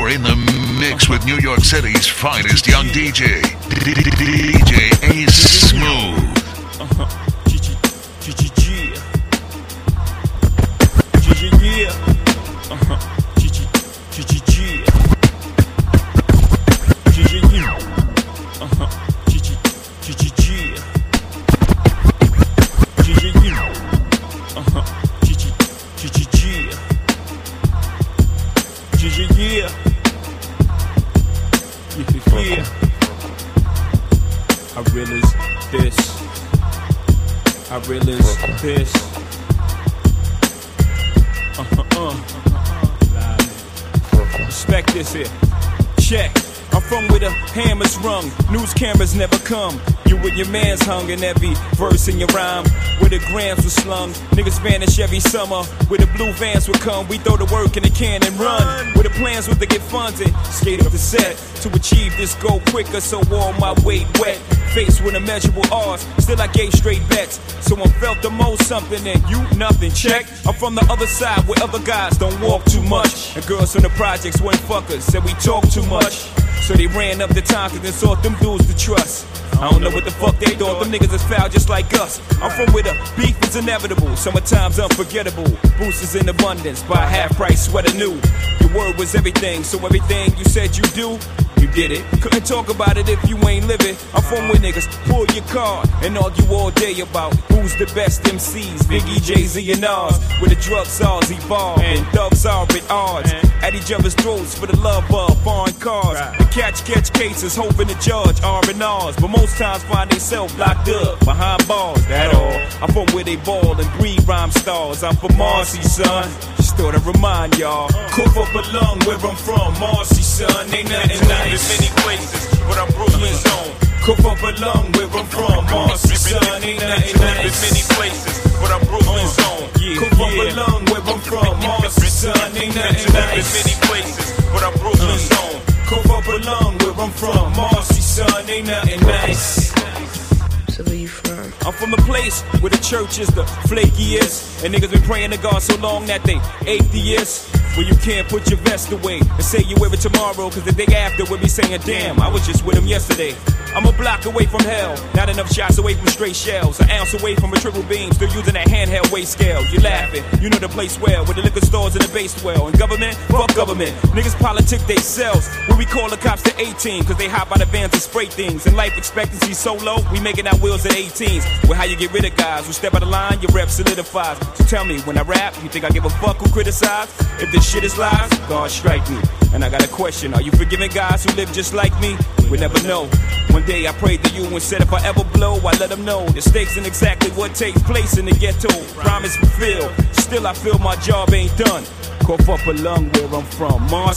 You're in the mix with New York City's finest young DJ, DJ Ace Smooth. I realize this. I realize this. Respect this here. Check. I'm from where the hammers rung, news cameras never come. You and your man's hung in every verse in your rhyme. Where the grams were slung, niggas vanish every summer. Where the blue vans would come, we throw the work in the can and run. Where the plans was to get funded, skate up the set. To achieve this goal quicker, so all my weight wet. Faced with immeasurable odds, still I gave straight bets. Someone felt the most something and you nothing, check. I'm from the other side where other guys don't walk too much. And girls from the projects weren't fuckers, said we talk too much. So they ran up the time cause they sought them dudes to trust. I don't know what the fuck they thought, them niggas is foul just like us. I'm from where the beef is inevitable, summertime's unforgettable. Boosters in abundance, buy a half price sweater new. Your word was everything, so everything you said you do, you did it. Couldn't talk about it if you ain't living. I'm from where niggas pull your card and argue all day about who's the best MCs, Biggie, Jay-Z and Nas. Where the drug czars evolve and thugs are at odds at each other's throats for the love of foreign cars. The catch cases, hoping the judge R&Rs, but most times find themselves locked up behind bars. That all. I'm from where they ball and breed rhyme stars. I'm from Marcy, son. Just thought I'd remind y'all. Cough up a lung where I'm from, Marcy, son. Ain't nothing nice. In many places, but I'm Brooklyn's own. Cough up a lung where I'm from, Marcy, son. Ain't nothing nice. In many places, but I'm Brooklyn's own. Cough up a lung where I'm from, Marcy, son. Ain't nothing nice. In many places, but I'm Brooklyn's own. Cough up a lung where I'm from, Marcy, son. Ain't nothing nice. So where you from? I'm from a place where the church is the flakiest, and niggas been praying to God so long that they atheists. Where you can't put your vest away and say you wear it tomorrow, cause the day after we'll be saying, damn, I was just with him yesterday. I'm a block away from hell, not enough shots away from straight shells, an ounce away from a triple beam, still using that handheld weight scale. You laughing, you know the place well, with the liquor stores and the base well. And government, fuck government, niggas politic they selves. Where we call the cops to 18, cause they hop out of vans and spray things. And life expectancy so low, we making our wheels at 18s. Well, how you get rid of guys who step out of line, your rep solidifies. So tell me, when I rap, you think I give a fuck who criticize? If this shit is lies, God strike me. And I got a question, are you forgiving guys who live just like me? We never know. One day I prayed to you and said if I ever blow, I let them know the stakes ain't exactly what takes place in the ghetto. Promise fulfilled, still I feel my job ain't done. Cough up a lung where I'm from, Mars.